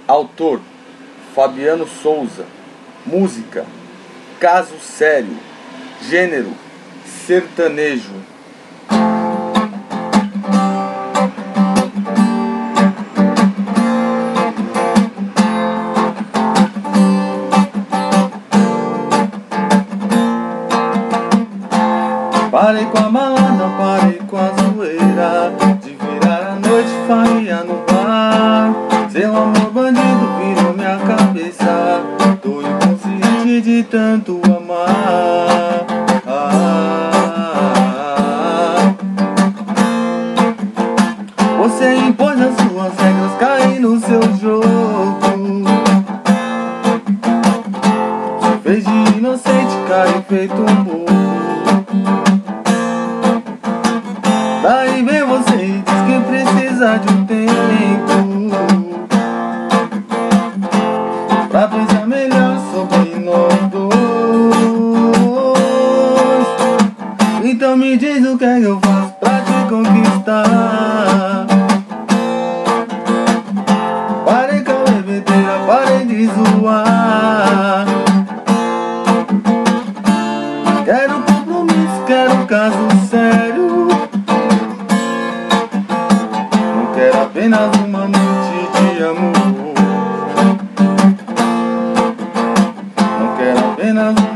Autor: Fabiano Souza. Música: Caso Sério. Gênero: sertanejo. Parei com a balada, parei com a zoeira de virar a noite, faria no bar. Seu amor bandido virou minha cabeça, tô inconsciente de tanto amar. Você impôs as suas regras, caí no seu jogo. Se fez de inocente, caí feito um bobo. Daí vem você e diz que precisa de um tempo pra pensar melhor sobre nós dois. Então me diz o que é que eu faço pra te conquistar. Parei com a bebedeira, parei de zoar. Quero compromisso, quero caso sério. Quero apenas uma noite de amor. Não quero apenas uma